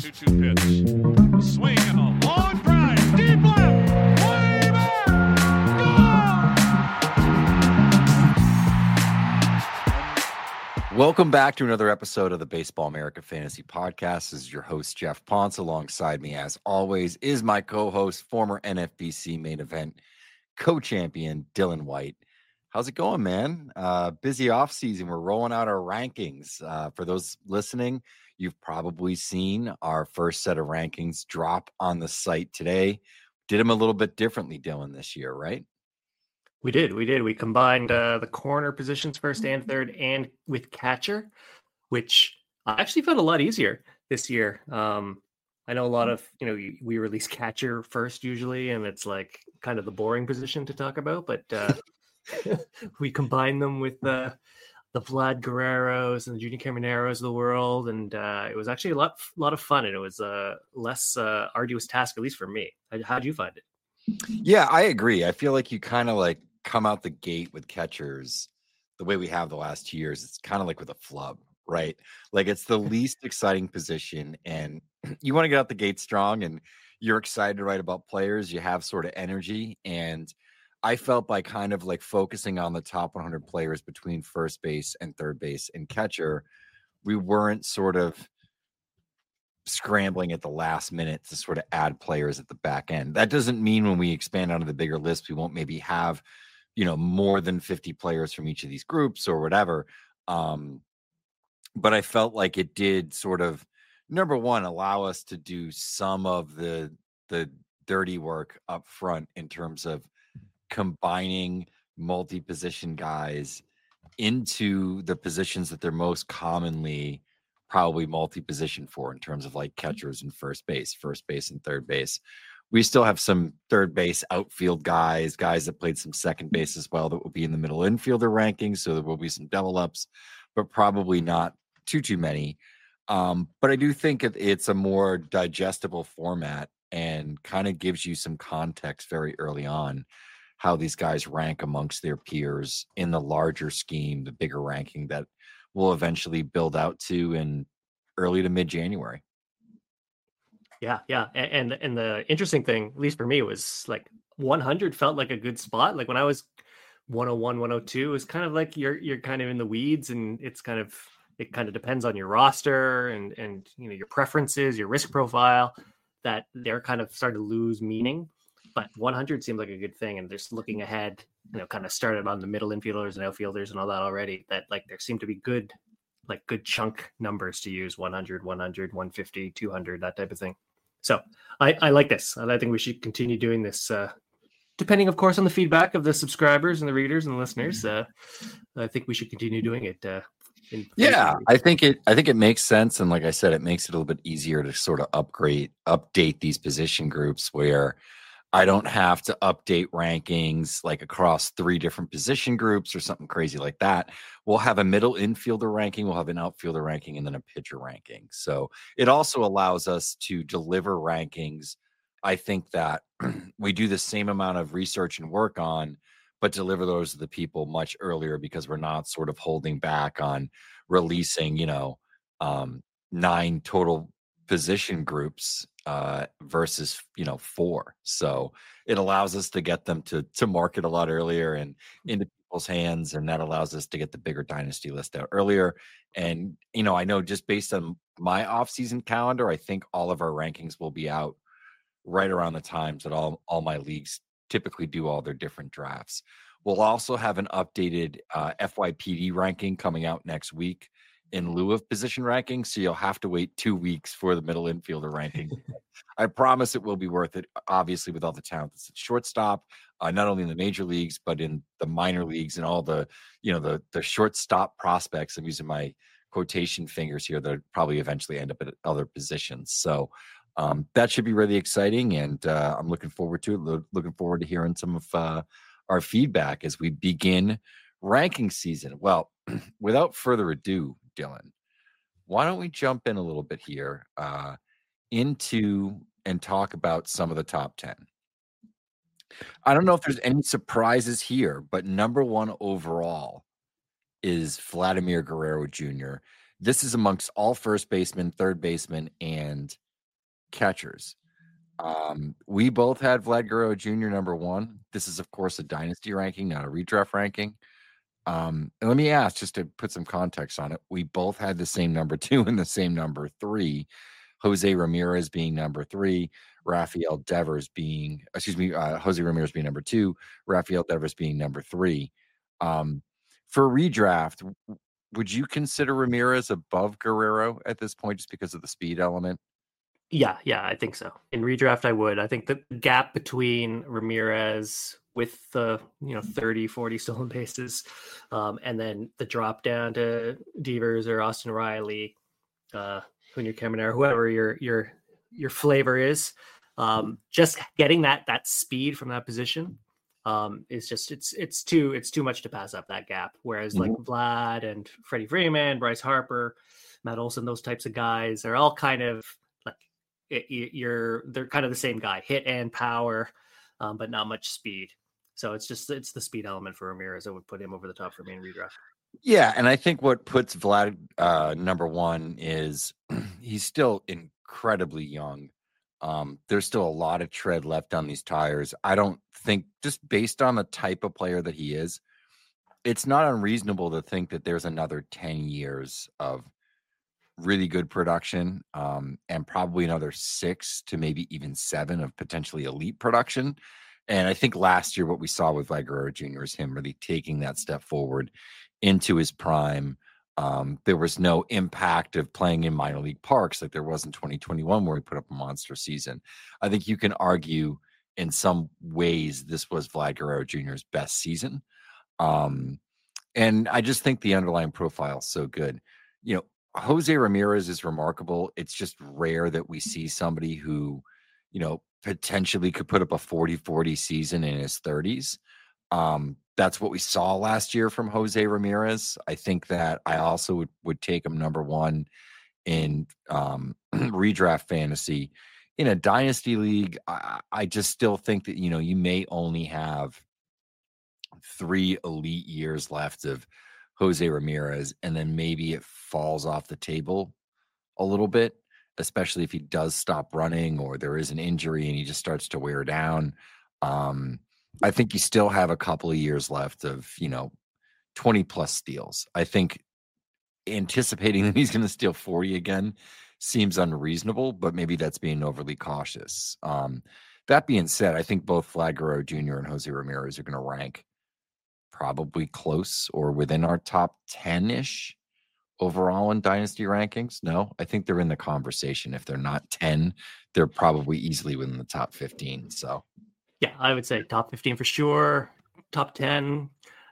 2-2 pitch. A swing and a long drive. Deep left. Way back. Gone! Welcome back to another episode of the Baseball America Fantasy Podcast. This is your host, Jeff Ponce. Alongside me, as always, is my co-host, former NFBC main event co-champion, Dylan White. How's it going, man? Busy off season. We're rolling out our rankings. For those listening, you've probably seen our first set of rankings drop on the site today. Did them a little bit differently, Dylan, this year, right? We did. We combined the corner positions first and third and with catcher, which I actually found a lot easier this year. I know a lot of, we release catcher first usually, and it's like kind of the boring position to talk about, but we combined them with the Vlad Guerreros and the Junior Camaneros of the world, and it was actually a lot of fun, and it was a less arduous task, at least for me. How'd you find it? Yeah, I agree. I feel like you kind of like come out the gate with catchers the way we have the last 2 years. It's kind of like with a flub, right? Like it's the least exciting position, and you want to get out the gate strong, and you're excited to write about players. You have sort of energy, and I felt by kind of like focusing on the top 100 players between first base and third base and catcher, we weren't sort of scrambling at the last minute to sort of add players at the back end. That doesn't mean when we expand onto the bigger list, we won't maybe have, more than 50 players from each of these groups or whatever. But I felt like it did sort of, number one, allow us to do some of the dirty work up front in terms of combining multi-position guys into the positions that they're most commonly probably multi-position for, in terms of like catchers and first base and third base. We still have some third base outfield guys that played some second base as well that will be in the middle infielder rankings. So there will be some double ups, but probably not too many. But I do think it's a more digestible format and kind of gives you some context very early on how these guys rank amongst their peers in the larger scheme, the bigger ranking that we'll eventually build out to in early to mid-January. Yeah. And the interesting thing, at least for me, was like 100 felt like a good spot. Like when I was 101, 102, it was kind of like you're kind of in the weeds, and it kind of depends on your roster and your preferences, your risk profile, that they're kind of starting to lose meaning. But 100 seemed like a good thing, and just looking ahead, kind of started on the middle infielders and outfielders and all that already, that like there seemed to be good chunk numbers to use: 100, 150, 200, that type of thing. So I like this. I think we should continue doing this, depending, of course, on the feedback of the subscribers and the readers and the listeners. I think we should continue doing it. I think it makes sense, and like I said, it makes it a little bit easier to sort of update these position groups where I don't have to update rankings like across 3 different position groups or something crazy like that. We'll have a middle infielder ranking, we'll have an outfielder ranking, and then a pitcher ranking. So it also allows us to deliver rankings, I think, that we do the same amount of research and work on, but deliver those to the people much earlier, because we're not sort of holding back on releasing, 9 total position groups versus 4. So it allows us to get them to market a lot earlier and into people's hands, and that allows us to get the bigger dynasty list out earlier. And I know, just based on my off-season calendar, I think all of our rankings will be out right around the times that all my leagues typically do all their different drafts. We'll also have an updated FYPD ranking coming out next week in lieu of position rankings, so you'll have to wait 2 weeks for the middle infielder ranking. I promise it will be worth it, obviously, with all the talent that's at shortstop, not only in the major leagues, but in the minor leagues and all the, the shortstop prospects. I'm using my quotation fingers here that probably eventually end up at other positions. So that should be really exciting, and I'm looking forward to it. Looking forward to hearing some of our feedback as we begin ranking season. Well, without further ado, Dylan, why don't we jump in a little bit here into and talk about some of the top 10. I don't know if there's any surprises here, but number 1 overall is Vladimir Guerrero Jr. This is amongst all first basemen, third basemen, and catchers. We both had Vlad Guerrero Jr. number 1. This is, of course, a dynasty ranking, not a redraft ranking. And let me ask, just to put some context on it, we both had the same number 2 and the same number 3. Jose Ramirez being number 3, Rafael Devers being, Jose Ramirez being number 2, Rafael Devers being number 3. For redraft, would you consider Ramirez above Guerrero at this point just because of the speed element? Yeah, I think so. In redraft, I would. I think the gap between Ramirez with the 30, 40 stolen bases, and then the drop down to Devers or Austin Riley, Junior Caminero, whoever your flavor is, just getting that speed from that position is just it's too much to pass up that gap. Whereas like Vlad and Freddie Freeman, Bryce Harper, Matt Olson, those types of guys, they're all kind of like they're kind of the same guy, hit and power, but not much speed. So it's the speed element for Ramirez that would put him over the top for me in redraft. Yeah, and I think what puts Vlad number 1 is he's still incredibly young. There's still a lot of tread left on these tires. I don't think, just based on the type of player that he is, it's not unreasonable to think that there's another 10 years of really good production, and probably another 6 to maybe even 7 of potentially elite production. And I think last year what we saw with Vlad Guerrero Jr. is him really taking that step forward into his prime. There was no impact of playing in minor league parks like there was in 2021 where he put up a monster season. I think you can argue in some ways this was Vlad Guerrero Jr.'s best season. And I just think the underlying profile is so good. Jose Ramirez is remarkable. It's just rare that we see somebody who, potentially could put up a 40-40 season in his 30s. That's what we saw last year from Jose Ramirez. I think that I also would take him number 1 in redraft fantasy. In a dynasty league, I just still think that, you may only have 3 elite years left of Jose Ramirez, and then maybe it falls off the table a little bit, especially if he does stop running or there is an injury and he just starts to wear down. I think you still have a couple of years left of, 20 plus steals. I think anticipating that he's going to steal 40 again seems unreasonable, but maybe that's being overly cautious. That being said, I think both Vlad Guerrero Jr. and Jose Ramirez are going to rank probably close or within our top 10-ish overall in dynasty rankings. No, I think they're in the conversation. If they're not 10, they're probably easily within the top 15. So yeah, I would say top 15 for sure. Top 10.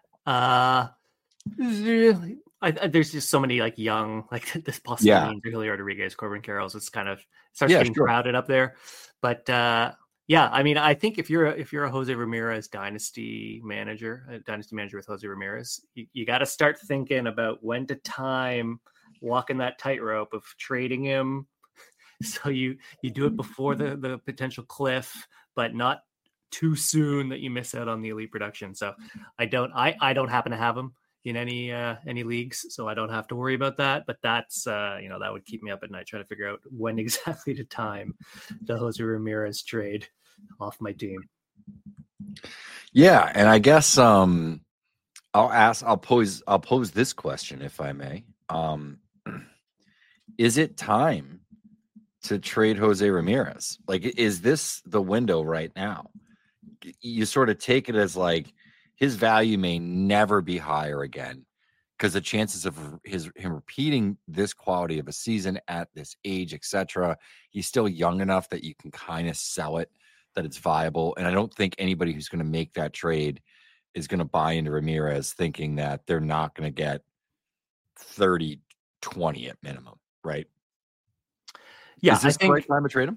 There's just so many like young, like this possibility, Julio Rodriguez, Corbin Carrolls. It's kind of starts getting crowded up there. But I mean, I think if you're a Jose Ramirez dynasty manager with Jose Ramirez, you got to start thinking about when to time walking that tightrope of trading him. So you do it before the potential cliff, but not too soon that you miss out on the elite production. So I don't happen to have him in any leagues, so I don't have to worry about that. But that's that would keep me up at night trying to figure out when exactly to time the Jose Ramirez trade off my team. Yeah, and I guess I'll pose this question, if I may. Is it time to trade Jose Ramirez? Like, is this the window right now? You sort of take it as like his value may never be higher again because the chances of him repeating this quality of a season at this age, etc., he's still young enough that you can kind of sell it, that it's viable. And I don't think anybody who's going to make that trade is going to buy into Ramirez thinking that they're not going to get 30-20 at minimum, right? Yeah, is this the right time to trade him?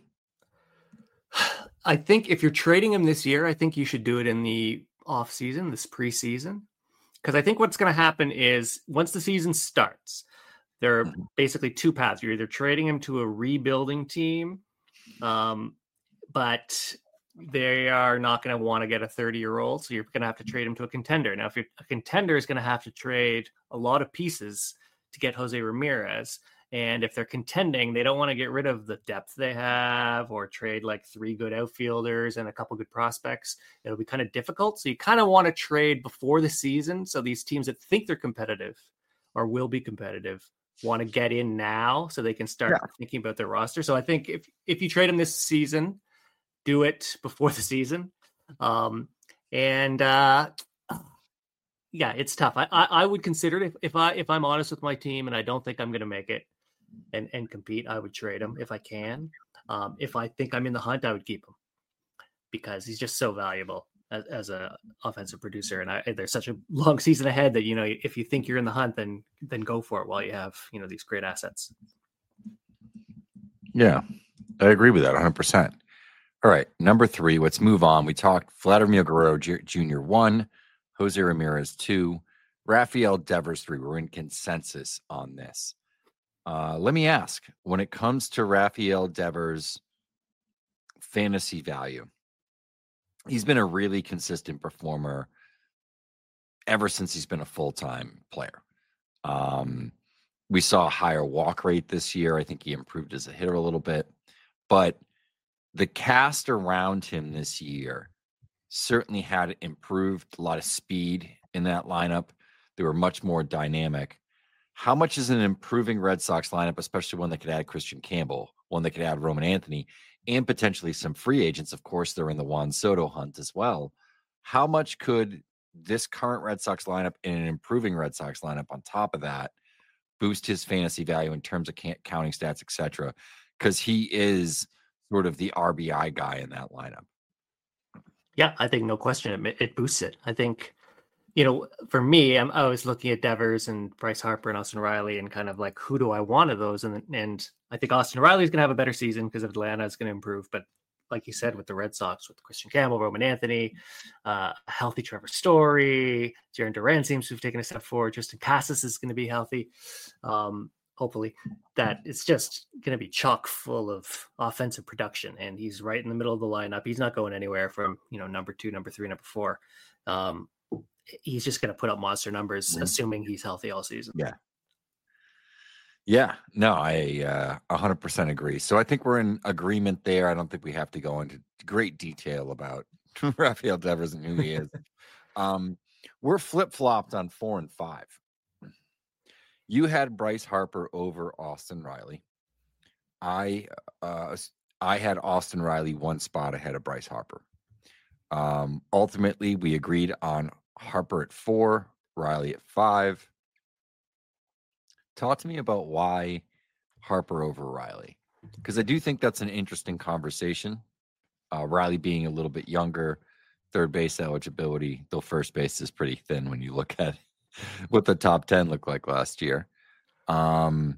I think if you're trading him this year, I think you should do it in the off season, this preseason, because I think what's going to happen is once the season starts, there are basically two paths. You're either trading him to a rebuilding team, but they are not going to want to get a 30-year-old, so you're going to have to trade him to a contender. Now, if a contender is going to have to trade a lot of pieces to get Jose Ramirez, And if they're contending, they don't want to get rid of the depth they have or trade like 3 good outfielders and a couple good prospects. It'll be kind of difficult. So you kind of want to trade before the season. So these teams that think they're competitive or will be competitive want to get in now so they can start thinking about their roster. So I think if you trade them this season, do it before the season. Yeah, it's tough. I would consider it if I'm honest with my team and I don't think I'm going to make it and compete, I would trade him if I can. If I think I'm in the hunt, I would keep him because he's just so valuable as a offensive producer. And there's such a long season ahead that, you know, if you think you're in the hunt, then go for it while you have, you know, these great assets. Yeah, I agree with that 100%. All right, number 3, let's move on. We talked Vladimir Guerrero Jr. 1, Jose Ramirez 2, Rafael Devers 3. We're in consensus on this. Let me ask, when it comes to Rafael Devers' fantasy value, he's been a really consistent performer ever since he's been a full-time player. We saw a higher walk rate this year. I think he improved as a hitter a little bit, but the cast around him this year certainly had improved. A lot of speed in that lineup. They were much more dynamic. How much is an improving Red Sox lineup, especially one that could add Christian Campbell, one that could add Roman Anthony, and potentially some free agents? Of course, they're in the Juan Soto hunt as well. How much could this current Red Sox lineup and an improving Red Sox lineup on top of that boost his fantasy value in terms of counting stats, etc.? Because he is sort of the RBI guy in that lineup. Yeah, I think no question it boosts it. I think, you know, for me, I'm always looking at Devers and Bryce Harper and Austin Riley and kind of like, who do I want of those? And I think Austin Riley is going to have a better season because Atlanta is going to improve. But like you said, with the Red Sox, with Christian Campbell, Roman Anthony, healthy Trevor Story, Jarren Duran seems to have taken a step forward. Tristan Casas is going to be healthy. Hopefully, that it's just going to be chock full of offensive production, and he's right in the middle of the lineup. He's not going anywhere from, you know, number 2, number 3, number 4. He's just going to put up monster numbers, assuming he's healthy all season. Yeah, no, I 100% agree. So I think we're in agreement there. I don't think we have to go into great detail about Rafael Devers and who he is. We're flip-flopped on 4 and 5. You had Bryce Harper over Austin Riley. I had Austin Riley 1 spot ahead of Bryce Harper. Ultimately, we agreed on Harper at 4, Riley at 5. Talk to me about why Harper over Riley, because I do think that's an interesting conversation. Riley being a little bit younger, third base eligibility, though first base is pretty thin when you look at what the top 10 looked like last year. Why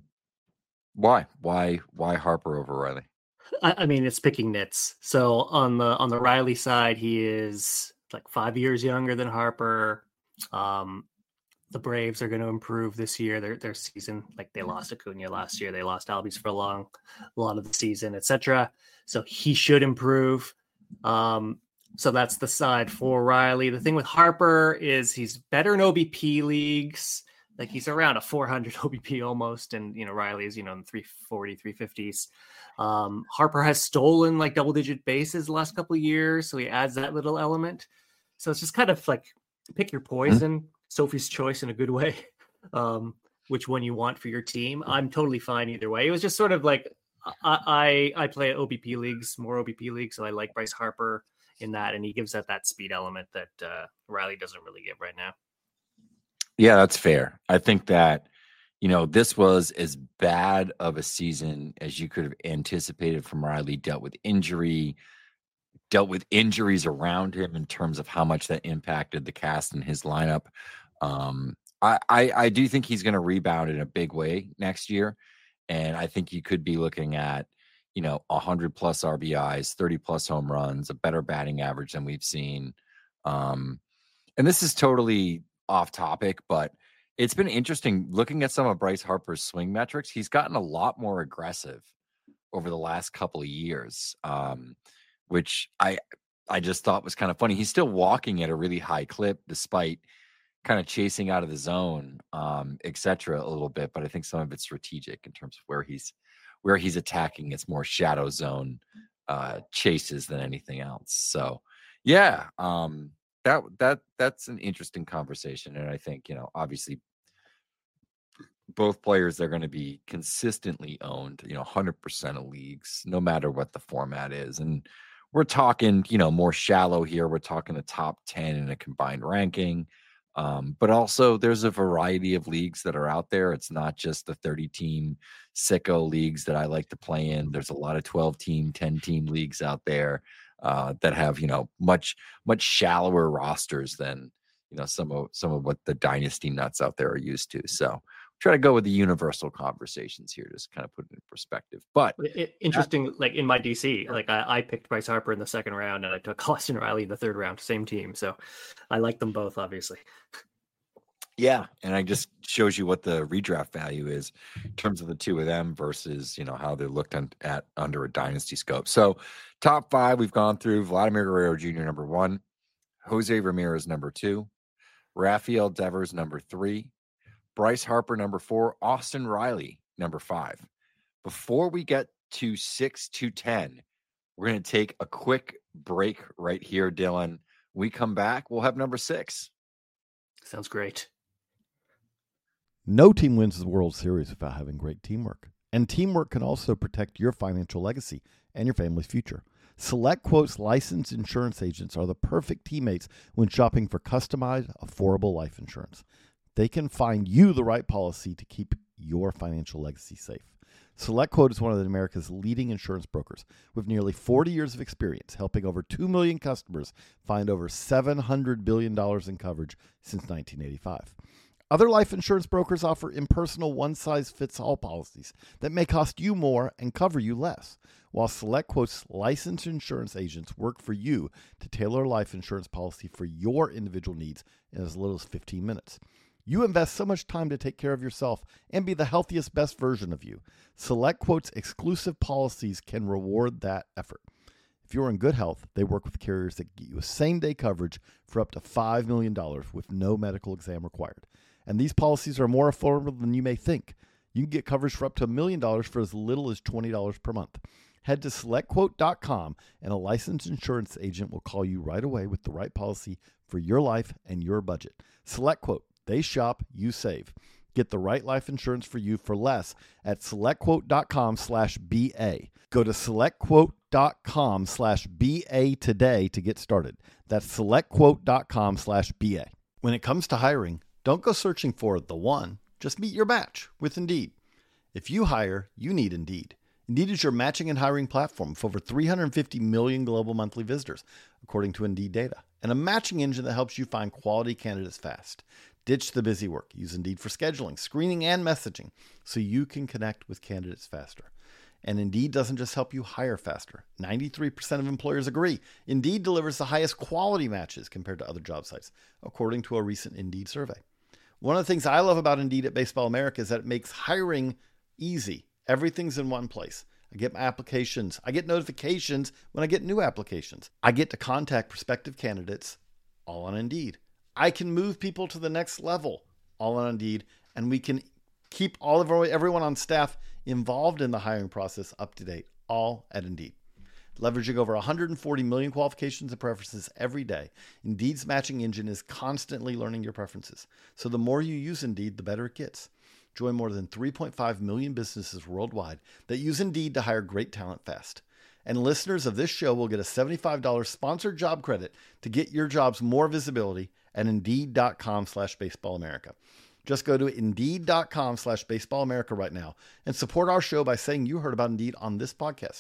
Harper over Riley? I mean, it's picking nits. So on the Riley side, he is like 5 years younger than Harper. The Braves are going to improve this year. Their season, like they lost Acuna last year, they lost Albies for a lot of the season, etc. So he should improve. So that's the side for Riley. The thing with Harper is he's better in OBP leagues. Like he's around a 400 OBP almost. And, you know, Riley is, you know, in 340, 350s. Harper has stolen like double-digit bases the last couple of years. So he adds that little element. So it's just kind of like pick your poison. Sophie's choice in a good way, which one you want for your team. I'm totally fine either way. It was just sort of like I play OBP leagues, more OBP leagues, so I like Bryce Harper in that, and he gives that speed element that Riley doesn't really give right now. Yeah, that's fair. I think that, you know, this was as bad of a season as you could have anticipated from Riley. Dealt with injuries around him in terms of how much that impacted the cast in his lineup. I do think he's going to rebound in a big way next year. And I think you could be looking at, you know, 100 plus RBIs, 30 plus home runs, a better batting average than we've seen. And this is totally off topic, but it's been interesting looking at some of Bryce Harper's swing metrics. He's gotten a lot more aggressive over the last couple of years. Which I just thought was kind of funny. He's still walking at a really high clip despite kind of chasing out of the zone, etc. a little bit, but I think some of it's strategic in terms of where he's attacking. It's more shadow zone chases than anything else. So yeah, that's an interesting conversation. And I think, obviously both players are going to be consistently owned, 100% of leagues, no matter what the format is. And we're talking, more shallow here. We're talking the top 10 in a combined ranking. But also there's a variety of leagues that are out there. It's not just the 30-team sicko leagues that I like to play in. There's a lot of 12-team, 10-team leagues out there that have, much shallower rosters than, some of what the dynasty nuts out there are used to. So try to go with the universal conversations here, just kind of put it in perspective. But interesting, like in my DC, like I picked Bryce Harper in the second round and I took Austin Riley in the third round, same team. So I like them both, obviously. Yeah, and I just shows you what the redraft value is in terms of the two of them versus, how they're looked at under a dynasty scope. So top 5 we've gone through: Vladimir Guerrero Jr. number 1, Jose Ramirez number 2, Rafael Devers number 3, Bryce Harper number 4, Austin Riley number 5. Before we get to 6 to 10, we're going to take a quick break right here, Dylan. When we come back, we'll have number 6. Sounds great. No team wins the World Series without having great teamwork. And teamwork can also protect your financial legacy and your family's future. SelectQuote's licensed insurance agents are the perfect teammates when shopping for customized, affordable life insurance. They can find you the right policy to keep your financial legacy safe. SelectQuote is one of America's leading insurance brokers with nearly 40 years of experience, helping over 2 million customers find over $700 billion in coverage since 1985. Other life insurance brokers offer impersonal one-size-fits-all policies that may cost you more and cover you less, while SelectQuote's licensed insurance agents work for you to tailor a life insurance policy for your individual needs in as little as 15 minutes. You invest so much time to take care of yourself and be the healthiest, best version of you. SelectQuote's exclusive policies can reward that effort. If you're in good health, they work with carriers that get you a same-day coverage for up to $5 million with no medical exam required. And these policies are more affordable than you may think. You can get coverage for up to $1 million for as little as $20 per month. Head to SelectQuote.com and a licensed insurance agent will call you right away with the right policy for your life and your budget. SelectQuote. They shop, you save. Get the right life insurance for you for less at SelectQuote.com/BA. Go to SelectQuote.com/BA today to get started. That's SelectQuote.com/BA. When it comes to hiring, don't go searching for the one. Just meet your match with Indeed. If you hire, you need Indeed. Indeed is your matching and hiring platform with over 350 million global monthly visitors, according to Indeed data, and a matching engine that helps you find quality candidates fast. Ditch the busy work. Use Indeed for scheduling, screening, and messaging so you can connect with candidates faster. And Indeed doesn't just help you hire faster. 93% of employers agree. Indeed delivers the highest quality matches compared to other job sites, according to a recent Indeed survey. One of the things I love about Indeed at Baseball America is that it makes hiring easy. Everything's in one place. I get my applications. I get notifications when I get new applications. I get to contact prospective candidates all on Indeed. I can move people to the next level all on Indeed, and we can keep everyone on staff involved in the hiring process up to date, all at Indeed. Leveraging over 140 million qualifications and preferences every day, Indeed's matching engine is constantly learning your preferences. So the more you use Indeed, the better it gets. Join more than 3.5 million businesses worldwide that use Indeed to hire great talent fast. And listeners of this show will get a $75 sponsored job credit to get your jobs more visibility at Indeed.com/BaseballAmerica. Just go to Indeed.com/BaseballAmerica right now and support our show by saying you heard about Indeed on this podcast.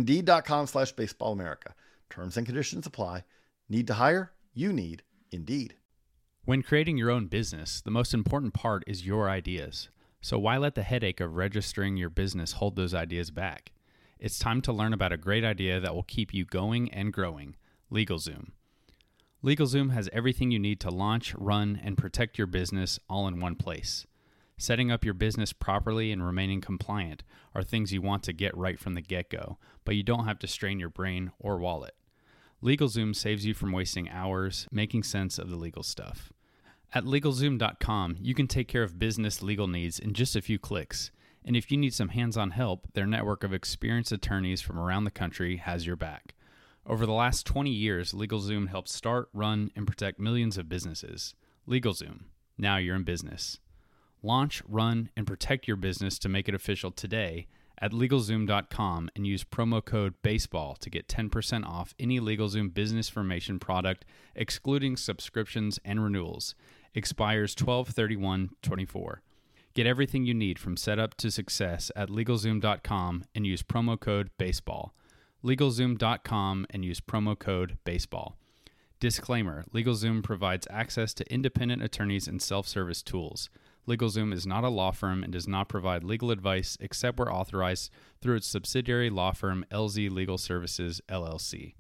Indeed.com/BaseballAmerica. Terms and conditions apply. Need to hire? You need Indeed. When creating your own business, the most important part is your ideas. So why let the headache of registering your business hold those ideas back? It's time to learn about a great idea that will keep you going and growing: LegalZoom. LegalZoom has everything you need to launch, run, and protect your business all in one place. Setting up your business properly and remaining compliant are things you want to get right from the get-go, but you don't have to strain your brain or wallet. LegalZoom saves you from wasting hours making sense of the legal stuff. At LegalZoom.com, you can take care of business legal needs in just a few clicks. And if you need some hands-on help, their network of experienced attorneys from around the country has your back. Over the last 20 years, LegalZoom helped start, run, and protect millions of businesses. LegalZoom. Now you're in business. Launch, run, and protect your business to make it official today at LegalZoom.com and use promo code BASEBALL to get 10% off any LegalZoom business formation product, excluding subscriptions and renewals. Expires 12/31/24. Get everything you need from setup to success at LegalZoom.com and use promo code BASEBALL. LegalZoom.com and use promo code BASEBALL. Disclaimer: LegalZoom provides access to independent attorneys and self-service tools. LegalZoom is not a law firm and does not provide legal advice except where authorized through its subsidiary law firm LZ Legal Services, LLC.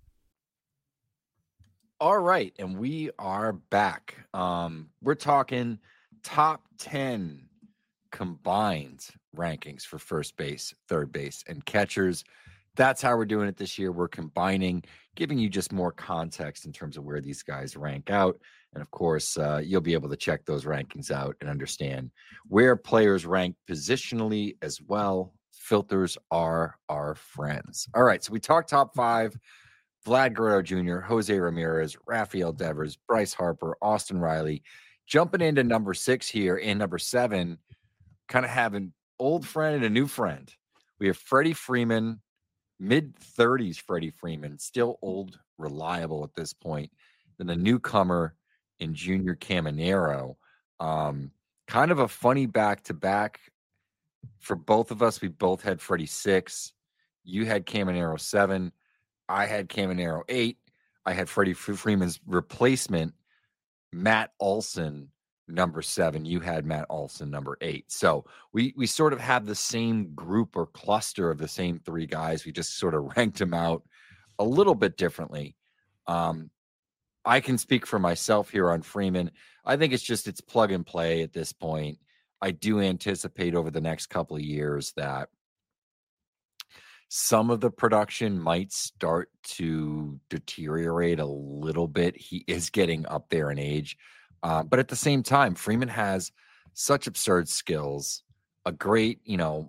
All right, and we are back. We're talking top 10 combined rankings for first base, third base, and catchers. That's how we're doing it this year. We're combining, giving you just more context in terms of where these guys rank out. And of course, you'll be able to check those rankings out and understand where players rank positionally as well. Filters are our friends. All right, so we talked top 5. Vlad Guerrero Jr., Jose Ramirez, Rafael Devers, Bryce Harper, Austin Riley. Jumping into number 6 here, and number 7, kind of have an old friend and a new friend. We have Freddie Freeman, mid-30s Freddie Freeman, still old, reliable at this point. Then the newcomer in Junior Caminero. Kind of a funny back-to-back for both of us. We both had Freddie 6. You had Caminero 7. I had Caminero 8. I had Freddie Freeman's replacement, Matt Olson, number 7. You had Matt Olson, number 8. So we sort of have the same group or cluster of the same 3 guys. We just sort of ranked them out a little bit differently. I can speak for myself here on Freeman. I think it's plug and play at this point. I do anticipate over the next couple of years that some of the production might start to deteriorate a little bit. He is getting up there in age. But at the same time, Freeman has such absurd skills, a great,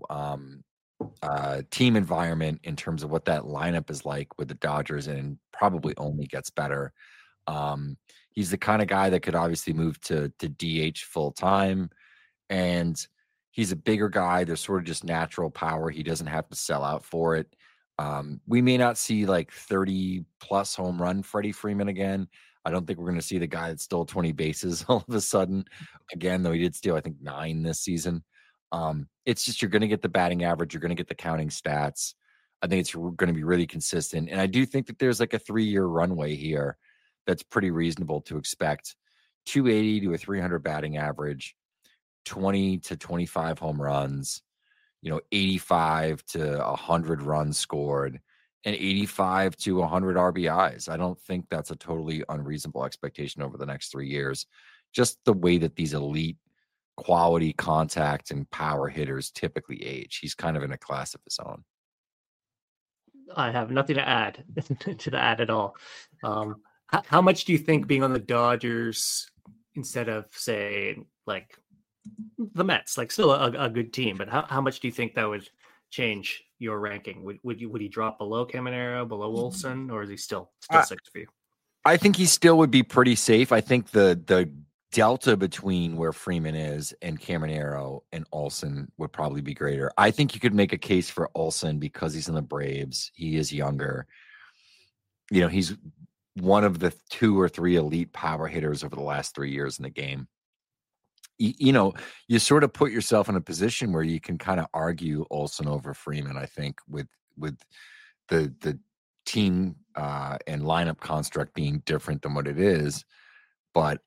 team environment in terms of what that lineup is like with the Dodgers, and probably only gets better. He's the kind of guy that could obviously move to DH full time, and he's a bigger guy. There's sort of just natural power. He doesn't have to sell out for it. We may not see like 30 plus home run Freddie Freeman again. I don't think we're going to see the guy that stole 20 bases all of a sudden again, though he did steal, I think, 9 this season. It's just, you're going to get the batting average. You're going to get the counting stats. I think it's going to be really consistent. And I do think that there's like a 3-year runway here that's pretty reasonable to expect. 280 to a 300 batting average, 20 to 25 home runs, 85 to 100 runs scored, and 85 to 100 RBIs. I don't think that's a totally unreasonable expectation over the next 3 years. Just the way that these elite quality contact and power hitters typically age. He's kind of in a class of his own. I have nothing to add to that at all. How much do you think being on the Dodgers instead of, say, like the Mets, like still a good team, but how much do you think that would change your ranking? Would he drop below Caminero, below Olson, or is he still 6 for you? I think he still would be pretty safe. I think the delta between where Freeman is and Caminero and Olson would probably be greater. I think you could make a case for Olson because he's in the Braves. He is younger. He's one of the 2 or 3 elite power hitters over the last 3 years in the game. You sort of put yourself in a position where you can kind of argue Olson over Freeman, I think, with the team and lineup construct being different than what it is. But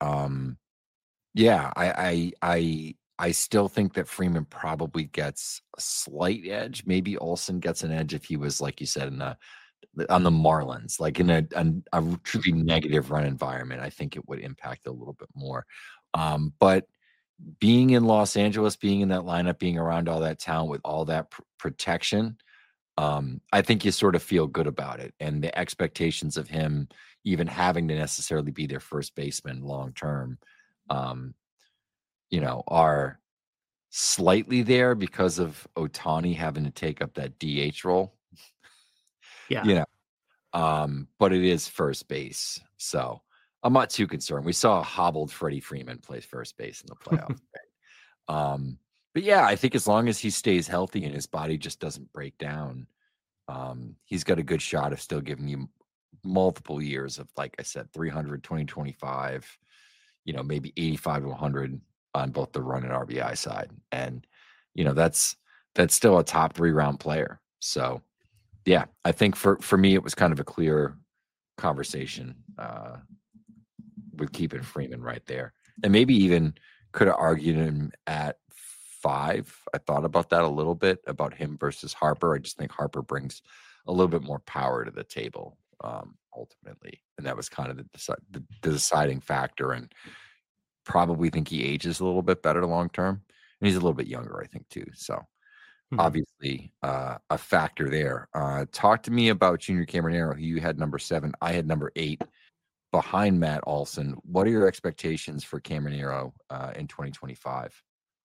I still think that Freeman probably gets a slight edge. Maybe Olson gets an edge if he was, like you said, on the Marlins, like in a truly negative run environment. I think it would impact a little bit more. But being in Los Angeles, being in that lineup, being around all that talent with all that protection, I think you sort of feel good about it. And the expectations of him even having to necessarily be their first baseman long term, um, are slightly there because of Ohtani having to take up that DH role. Yeah. But it is first base. So I'm not too concerned. We saw a hobbled Freddie Freeman play first base in the playoffs. But yeah, I think as long as he stays healthy and his body just doesn't break down, he's got a good shot of still giving you multiple years of, like I said, 300, 2025, maybe 85 to 100 on both the run and RBI side. And, that's still a top 3 round player. So yeah, I think for me, it was kind of a clear conversation with keeping Freeman right there. And maybe even could have argued him at 5. I thought about that a little bit, about him versus Harper. I just think Harper brings a little bit more power to the table ultimately. And that was kind of the deciding factor. And probably think he ages a little bit better long term. And he's a little bit younger, I think, too. So obviously a factor there. Talk to me about Junior Caminero, who you had number 7. I had number 8 behind Matt Olson. What are your expectations for Caminero in 2025?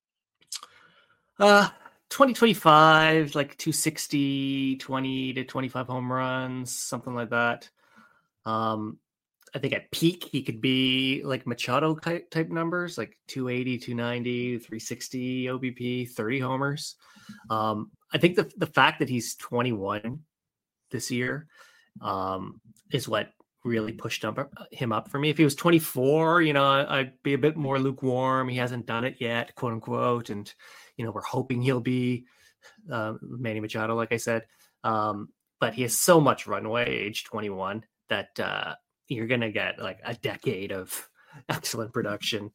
2025, like 260, 20 to 25 home runs, something like that. I think at peak, he could be like Machado type numbers, like 280, 290, 360 OBP, 30 homers. I think the fact that he's 21 this year is what really pushed him up for me. If he was 24, I'd be a bit more lukewarm. He hasn't done it yet, quote unquote. And, we're hoping he'll be Manny Machado, like I said. But he has so much runway, age 21, that you're going to get like a decade of excellent production.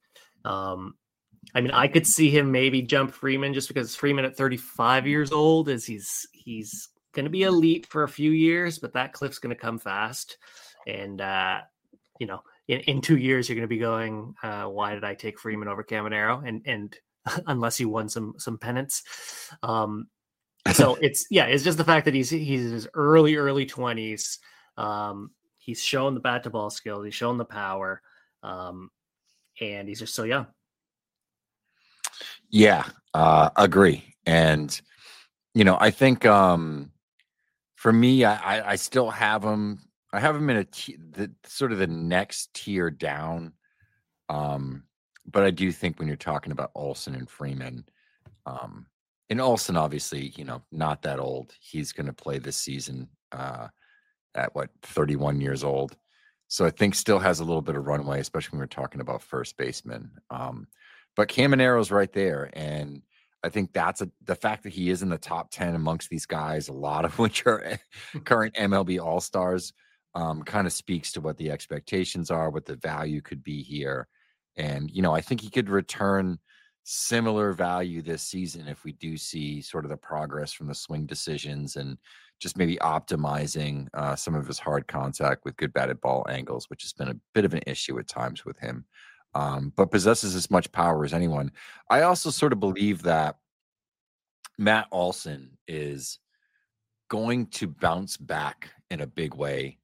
I could see him maybe jump Freeman, just because Freeman at 35 years old he's going to be elite for a few years, but that cliff's going to come fast. And, in 2 years, you're going to be going, why did I take Freeman over Caminero? And unless he won some pennants. So it's just the fact that he's in his early 20s. He's shown the bat to ball skills. He's shown the power. And he's just so young. Yeah, agree. And, I think for me, I still have him. I have him in the sort of the next tier down. But I do think when you're talking about Olson and Freeman, and Olson, obviously, not that old. He's going to play this season at 31 years old. So I think still has a little bit of runway, especially when we're talking about first baseman. But Caminero's right there. And I think that's the fact that he is in the top 10 amongst these guys, a lot of which are current MLB All-Stars, kind of speaks to what the expectations are, what the value could be here. And, I think he could return similar value this season if we do see sort of the progress from the swing decisions and just maybe optimizing some of his hard contact with good batted ball angles, which has been a bit of an issue at times with him, but possesses as much power as anyone. I also sort of believe that Matt Olson is going to bounce back in a big way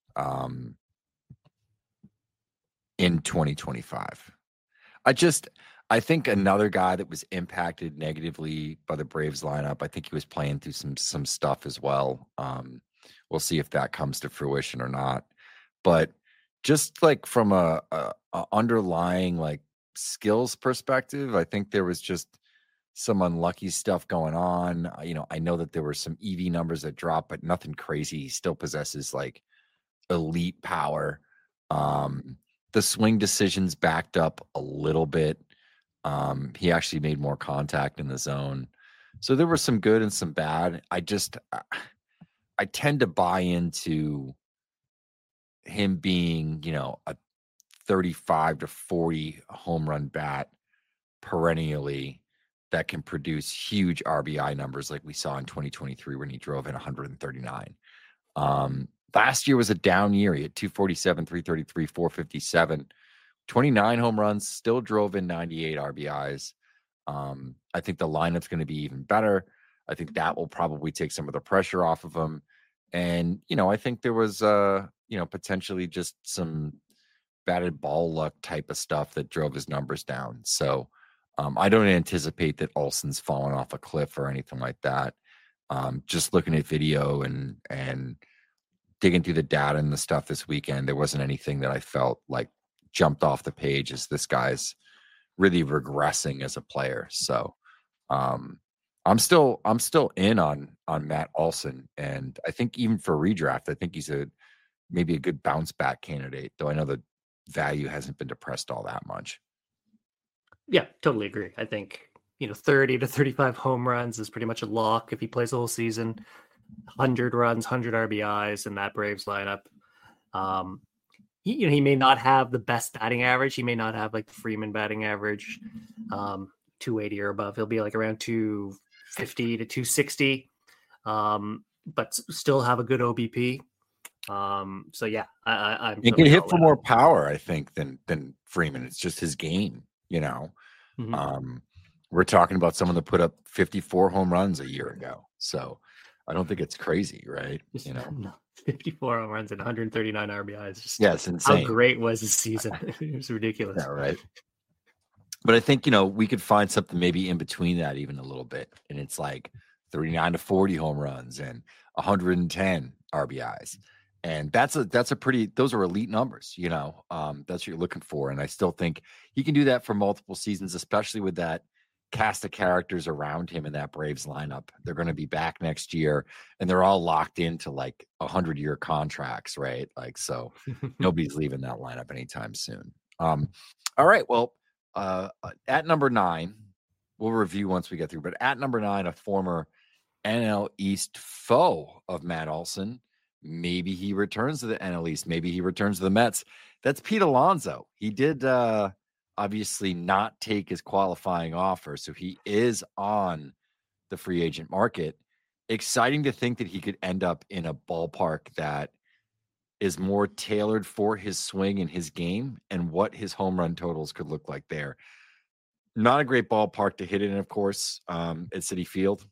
in 2025. I think another guy that was impacted negatively by the Braves lineup, I think he was playing through some stuff as well. We'll see if that comes to fruition or not. But just like from a underlying like skills perspective, I think there was just some unlucky stuff going on. I know that there were some EV numbers that dropped, but nothing crazy. He still possesses like elite power. The swing decisions backed up a little bit. He actually made more contact in the zone. So there were some good and some bad. I tend to buy into him being, a 35 to 40 home run bat perennially that can produce huge RBI numbers like we saw in 2023 when he drove in 139. Last year was a down year. He had 247, 333, 457, 29 home runs, still drove in 98 RBIs. I think the lineup's going to be even better. I think that will probably take some of the pressure off of him. And, I think there was, potentially just some batted ball luck type of stuff that drove his numbers down. So I don't anticipate that Olson's fallen off a cliff or anything like that. Just looking at video and digging through the data and the stuff this weekend, there wasn't anything that I felt like jumped off the page as this guy's really regressing as a player. So I'm still in on Matt Olson, and I think even for redraft, I think he's maybe a good bounce back candidate, though I know the value hasn't been depressed all that much. Yeah, totally agree. I think 30 to 35 home runs is pretty much a lock if he plays the whole season. 100 runs, 100 RBIs in that Braves lineup. He may not have the best batting average. He may not have like the Freeman batting average, 280 or above. He'll be like around 250 to 260, but still have a good OBP. So yeah, I'm. He can hit for more power, I think, than Freeman. It's just his game, Mm-hmm. We're talking about someone that put up 54 home runs a year ago, so I don't think it's crazy, right? 54 home runs and 139 RBIs. Yeah, it's insane. How great was his season? It was ridiculous. Yeah, right. But I think we could find something maybe in between that even a little bit, and it's like 39 to 40 home runs and 110 RBIs. And that's a pretty, those are elite numbers, that's what you're looking for. And I still think he can do that for multiple seasons, especially with that cast of characters around him in that Braves lineup. They're going to be back next year, and they're all locked into like 100-year contracts, right? Like, so nobody's leaving that lineup anytime soon. All right. Well, at number 9, we'll review once we get through, but at number 9, a former NL East foe of Matt Olson. Maybe he returns to the NL East. Maybe he returns to the Mets. That's Pete Alonso. He did obviously not take his qualifying offer, so he is on the free agent market. Exciting to think that he could end up in a ballpark that is more tailored for his swing and his game and what his home run totals could look like there. Not a great ballpark to hit in, of course, at Citi Field.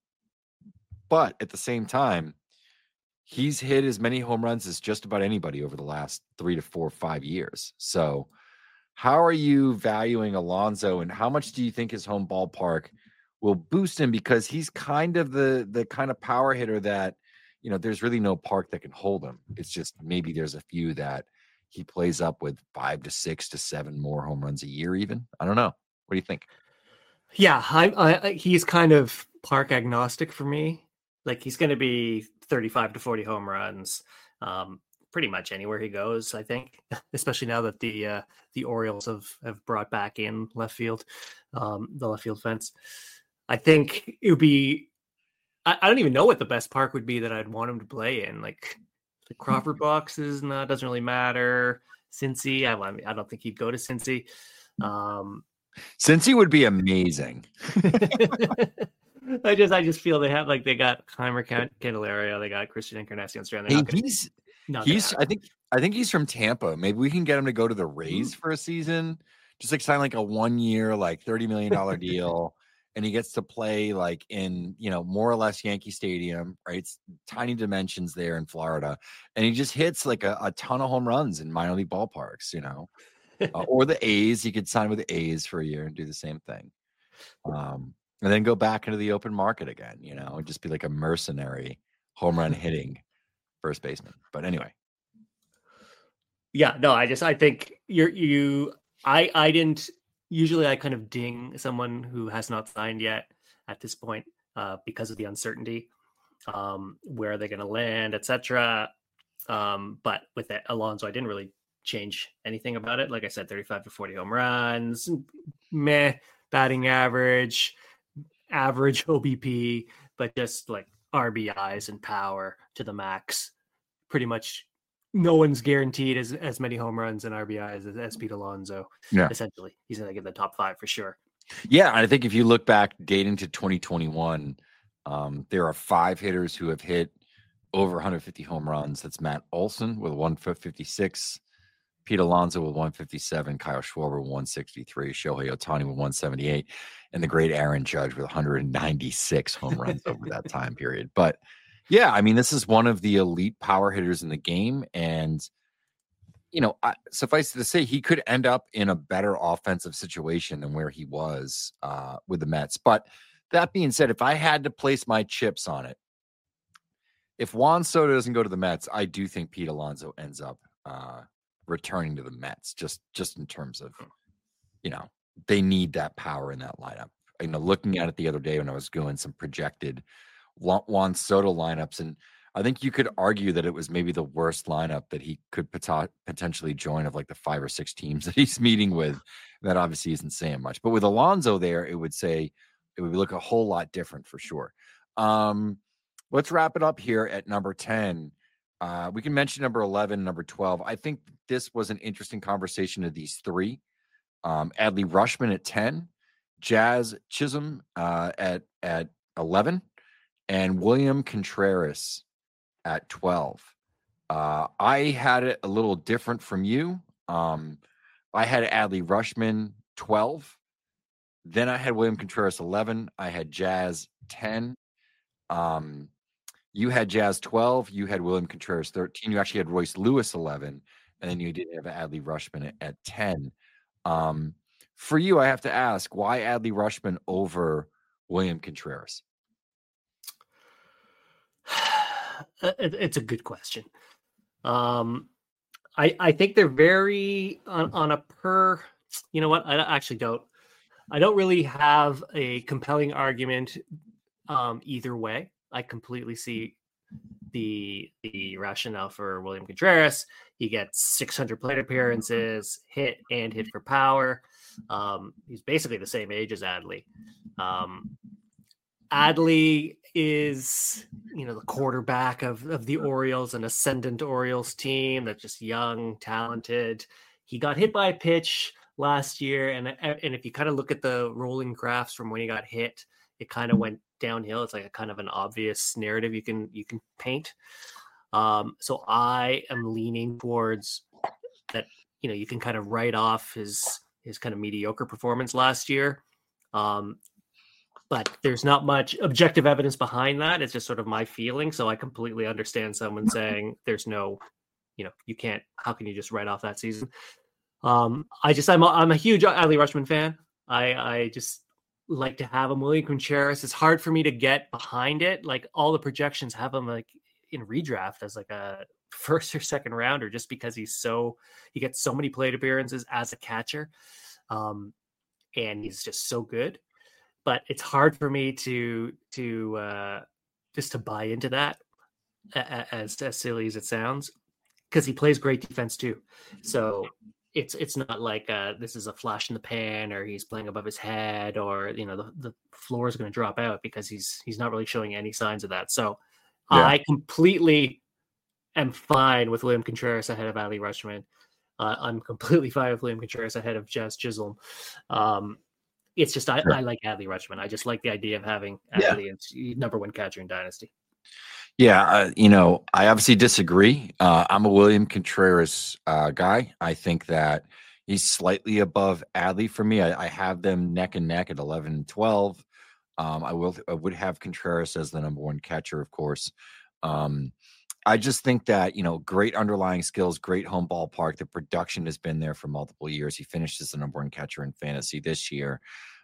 But at the same time, he's hit as many home runs as just about anybody over the last 3 to 4 or 5 years. So how are you valuing Alonso, and how much do you think his home ballpark will boost him? Because he's kind of the kind of power hitter that, there's really no park that can hold him. It's just maybe there's a few that he plays up with 5 to 6 to 7 more home runs a year even. I don't know. What do you think? Yeah, he's kind of park agnostic for me. Like, he's going to be 35 to 40 home runs pretty much anywhere he goes, I think, especially now that the Orioles have brought back in left field, the left field fence. I think it would be, I don't even know what the best park would be that I'd want him to play in. Like the Crawford boxes, no, it doesn't really matter. Cincy, I don't think he'd go to Cincy. Cincy would be amazing. I just feel they got Heimer Candelario, they got Christian Encarnacion. I think he's from Tampa. Maybe we can get him to go to the Rays for a season, just like sign like a 1-year, like $30 million deal, and he gets to play like in more or less Yankee Stadium, right? It's tiny dimensions there in Florida, and he just hits like a ton of home runs in minor league ballparks, or the A's. He could sign with the A's for a year and do the same thing. And then go back into the open market again, and just be like a mercenary home run hitting first baseman. But anyway. Yeah, no, I think I didn't, usually I kind of ding someone who has not signed yet at this point because of the uncertainty, where are they going to land, etc. But with Alonso, I didn't really change anything about it. Like I said, 35 to 40 home runs, meh, batting average OBP, but just like RBIs and power to the max. Pretty much no one's guaranteed as many home runs and RBIs as Pete Alonso. Yeah. Essentially, he's going to get the top 5 for sure. Yeah, and I think if you look back dating to 2021, there are 5 hitters who have hit over 150 home runs. That's Matt Olson with 156, Pete Alonso with 157, Kyle Schwarber with 163, Shohei Ohtani with 178, and the great Aaron Judge with 196 home runs over that time period. But yeah, I mean, this is one of the elite power hitters in the game, and suffice it to say, he could end up in a better offensive situation than where he was with the Mets. But that being said, if I had to place my chips on it, if Juan Soto doesn't go to the Mets, I do think Pete Alonso ends up returning to the Mets, just in terms of, they need that power in that lineup. Looking at it the other day when I was doing some projected Juan Soto lineups, and I think you could argue that it was maybe the worst lineup that he could potentially join of like the 5 or 6 teams that he's meeting with. That obviously isn't saying much, but with Alonso there, it would look a whole lot different for sure. Let's wrap it up here at number 10. We can mention number 11, number 12. I think this was an interesting conversation of these three. Adley Rutschman at 10, Jazz Chisholm at 11, and William Contreras at 12. I had it a little different from you. I had Adley Rutschman 12. Then I had William Contreras 11. I had Jazz 10. You had Jazz 12. You had William Contreras 13. You actually had Royce Lewis 11. And then you did have Adley Rutschman at 10. For you, I have to ask, why Adley Rutschman over William Contreras? It's a good question. I think they're very on a per. You know what? I actually don't. I don't really have a compelling argument either way. I completely see the rationale for William Contreras. He gets 600 plate appearances, hit for power. He's basically the same age as Adley. Adley is, the quarterback of the Orioles, an ascendant Orioles team that's just young, talented. He got hit by a pitch last year, and if you kind of look at the rolling graphs from when he got hit, it kind of went downhill. It's like a kind of an obvious narrative you can paint. So I am leaning towards that. You can kind of write off his kind of mediocre performance last year. But there's not much objective evidence behind that. It's just sort of my feeling. So I completely understand someone saying there's no, you can't, how can you just write off that season? I'm a huge Adley Rutschman fan. I just like to have him. William Contreras, it's hard for me to get behind it. Like all the projections have him like in redraft as like a first or second rounder, just because he gets so many plate appearances as a catcher. And he's just so good. But it's hard for me to just to buy into that, as silly as it sounds, because he plays great defense too. So it's not like this is a flash in the pan, or he's playing above his head, or the floor is going to drop out, because he's not really showing any signs of that. So yeah. I completely am fine with William Contreras ahead of Adley Rutschman. I'm completely fine with William Contreras ahead of Jazz Chisholm. It's just I like Adley Rutschman. I just like the idea of having Adley as number one catcher in Dynasty. Yeah, I obviously disagree. I'm a William Contreras guy. I think that he's slightly above Adley for me. I have them neck and neck at 11 and 12. I would have Contreras as the number one catcher, of course. I just think that, great underlying skills, great home ballpark. The production has been there for multiple years. He finished as the number one catcher in fantasy this year.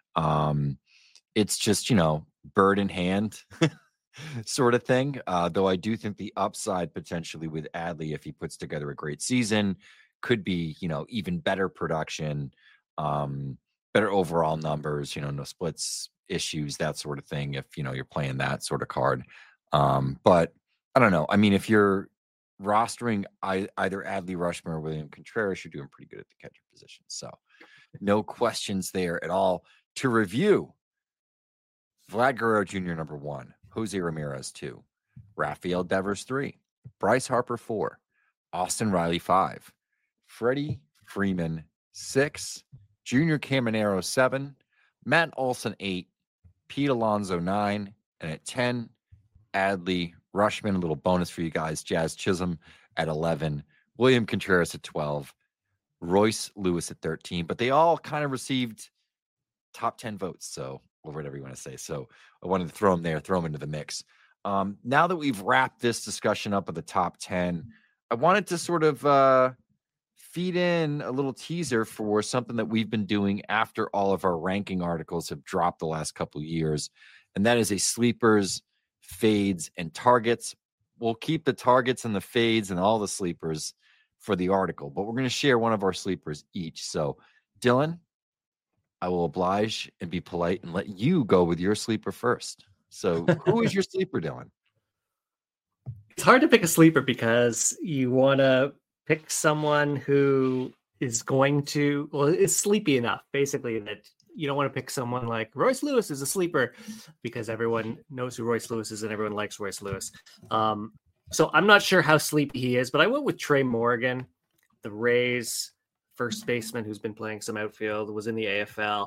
It's just, bird in hand sort of thing. Though I do think the upside potentially with Adley, if he puts together a great season, could be, even better production, better overall numbers, no splits issues, that sort of thing. If, you're playing that sort of card. But I don't know. I mean, if you're rostering either Adley Rutschman or William Contreras, you're doing pretty good at the catcher position. So no questions there at all. To review, Vlad Guerrero Jr. number 1, Jose Ramirez 2, Rafael Devers 3, Bryce Harper 4, Austin Riley 5, Freddie Freeman 6, Junior Caminero 7, Matt Olson 8, Pete Alonso 9, and at 10, Adley Rutschman. A little bonus for you guys, Jazz Chisholm at 11, William Contreras at 12, Royce Lewis at 13. But they all kind of received top 10 votes, or whatever you want to say. So I wanted to throw them into the mix. Now that we've wrapped this discussion up of the top 10, I wanted to sort of feed in a little teaser for something that we've been doing after all of our ranking articles have dropped the last couple of years, and that is a sleepers, fades, and targets. We'll keep the targets and the fades and all the sleepers for the article, but we're going to share one of our sleepers each. So, Dylan, I will oblige and be polite and let you go with your sleeper first. So, who is your sleeper, Dylan? It's hard to pick a sleeper because you want to pick someone who is is sleepy enough, basically, that you don't want to pick someone like Royce Lewis is a sleeper because everyone knows who Royce Lewis is and everyone likes Royce Lewis. So I'm not sure how sleepy he is, but I went with Trey Morgan, the Rays first baseman who's been playing some outfield, was in the AFL.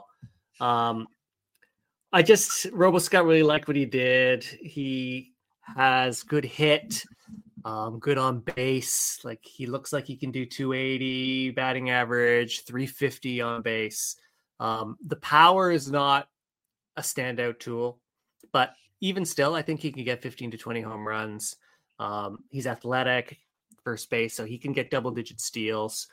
RoboScout really liked what he did. He has good hit, good on base. Like, he looks like he can do 280 batting average, 350 on base. The power is not a standout tool, but even still, I think he can get 15 to 20 home runs. He's athletic, first base, so he can get double-digit steals.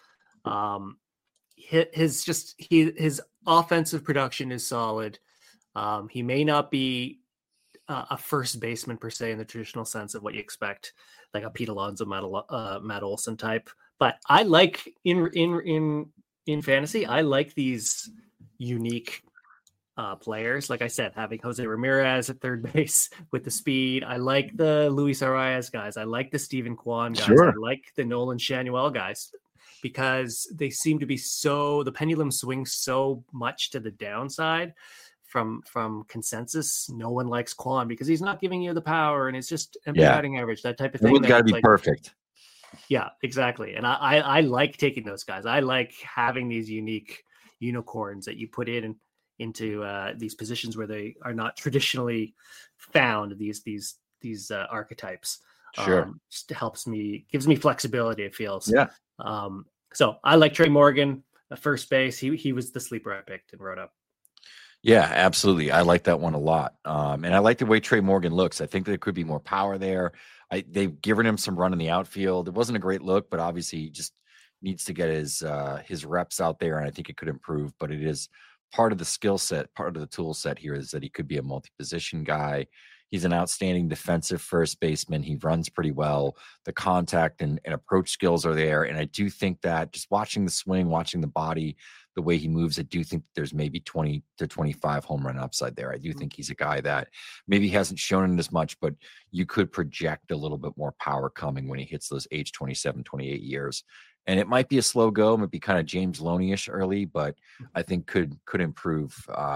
His offensive production is solid. He may not be a first baseman per se in the traditional sense of what you expect, like a Pete Alonso, Matt Olson type. But I like in fantasy, I like these unique players. Like I said, having Jose Ramirez at third base with the speed. I like the Luis Arias guys. I like the Stephen Kwan guys. Sure. I like the Nolan Shanuel guys because they seem to be the pendulum swings so much to the downside. From consensus, no one likes Kwan because he's not giving you the power and it's just empty batting average, that type of thing. It's got to be perfect. Yeah, exactly. And I like taking those guys. I like having these unique unicorns that you put into these positions where they are not traditionally found. These archetypes. Sure, just gives me flexibility. It feels. Yeah. So I like Trey Morgan, first base. He was the sleeper I picked and wrote up. Yeah, absolutely. I like that one a lot. And I like the way Trey Morgan looks. I think there could be more power there. They've given him some run in the outfield. It wasn't a great look, but obviously he just needs to get his reps out there, and I think it could improve. But it is part of the skill set, part of the tool set here is that he could be a multi-position guy. He's an outstanding defensive first baseman. He runs pretty well. The contact and approach skills are there. And I do think that just watching the swing, watching the body, the way he moves, I do think there's maybe 20 to 25 home run upside there. I do think he's a guy that maybe hasn't shown it as much, but you could project a little bit more power coming when he hits those age 27, 28 years. And it might be a slow go, might be kind of James Loney-ish early, but I think could improve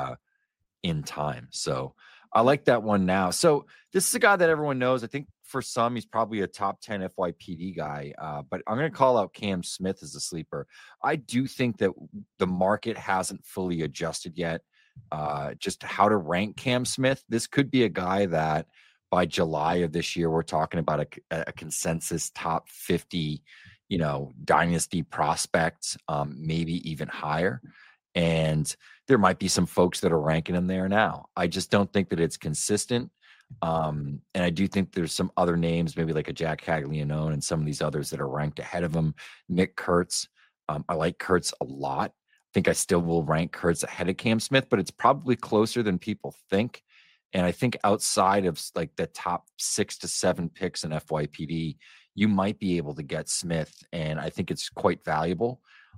in time. So I like that one now. So this is a guy that everyone knows. I think for some, he's probably a top 10 FYPD guy. But I'm going to call out Cam Smith as a sleeper. I do think that the market hasn't fully adjusted yet. Just how to rank Cam Smith. This could be a guy that by July of this year, we're talking about a consensus top 50, dynasty prospects, maybe even higher. And there might be some folks that are ranking him there now. I just don't think that it's consistent. And I do think there's some other names, maybe like a Jack Caglianone and some of these others that are ranked ahead of him. Nick Kurtz. I like Kurtz a lot. I think I still will rank Kurtz ahead of Cam Smith, but it's probably closer than people think. And I think outside of like the top 6 to 7 picks in FYPD, you might be able to get Smith. And I think it's quite valuable.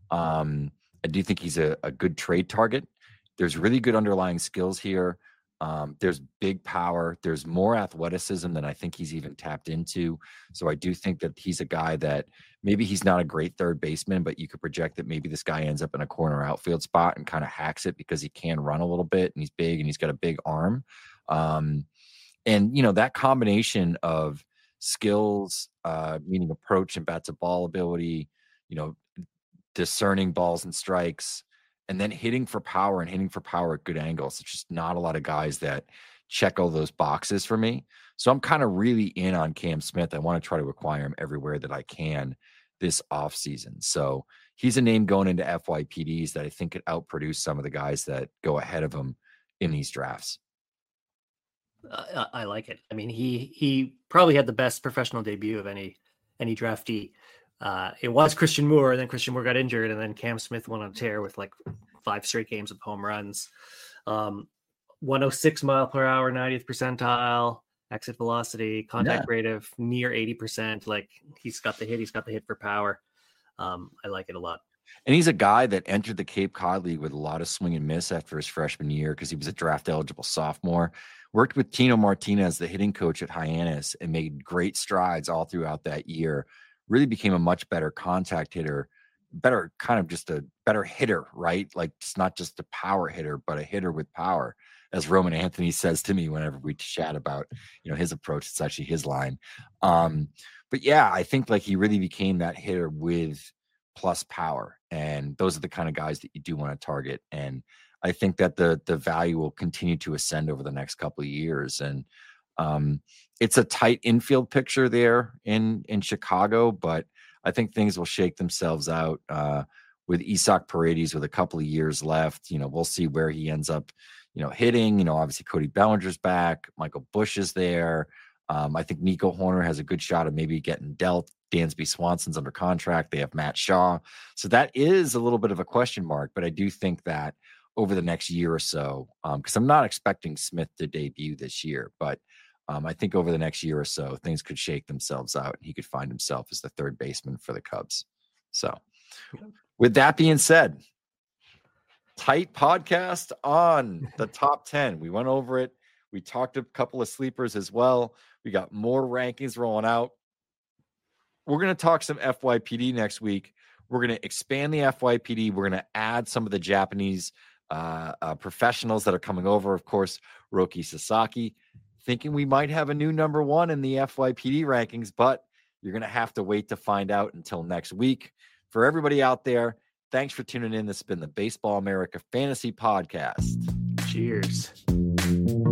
I do think he's a good trade target. There's really good underlying skills here. There's big power. There's more athleticism than I think he's even tapped into. So I do think that he's a guy that maybe he's not a great third baseman, but you could project that maybe this guy ends up in a corner outfield spot and kind of hacks it because he can run a little bit and he's big and he's got a big arm. And, that combination of skills, meaning approach and bat to ball ability, discerning balls and strikes, and then hitting for power at good angles. It's just not a lot of guys that check all those boxes for me. So I'm kind of really in on Cam Smith. I want to try to acquire him everywhere that I can this offseason. So he's a name going into FYPDs that I think could outproduce some of the guys that go ahead of him in these drafts. I like it. I mean, he probably had the best professional debut of any draftee It was Christian Moore, and then Christian Moore got injured, and then Cam Smith went on a tear with like 5 straight games of home runs. 106 mile per hour, 90th percentile, exit velocity, contact rate of near 80%. Like he's got the hit for power. I like it a lot. And he's a guy that entered the Cape Cod League with a lot of swing and miss after his freshman year because he was a draft eligible sophomore. Worked with Tino Martinez, the hitting coach at Hyannis, and made great strides all throughout that year. Really became a much better contact hitter, better kind of just a better hitter, right? Like it's not just a power hitter, but a hitter with power. As Roman Anthony says to me whenever we chat about, his approach, it's actually his line. But yeah, I think like he really became that hitter with plus power. And those are the kind of guys that you do want to target. And I think that the value will continue to ascend over the next couple of years. And it's a tight infield picture there in Chicago, but I think things will shake themselves out with Isaac Paredes with a couple of years left. We'll see where he ends up, hitting. Obviously Cody Bellinger's back. Michael Bush is there. I think Nico Horner has a good shot of maybe getting dealt. Dansby Swanson's under contract. They have Matt Shaw. So that is a little bit of a question mark, but I do think that over the next year or so, because I'm not expecting Smith to debut this year, but I think over the next year or so, things could shake themselves out and he could find himself as the third baseman for the Cubs. So with that being said, tight podcast on the top 10. We went over it. We talked a couple of sleepers as well. We got more rankings rolling out. We're going to talk some FYPD next week. We're going to expand the FYPD. We're going to add some of the Japanese professionals that are coming over. Of course, Roki Sasaki, thinking we might have a new number 1 in the FYPD rankings, but you're going to have to wait to find out until next week. For everybody out there, thanks for tuning in. This has been the Baseball America Fantasy Podcast. Cheers.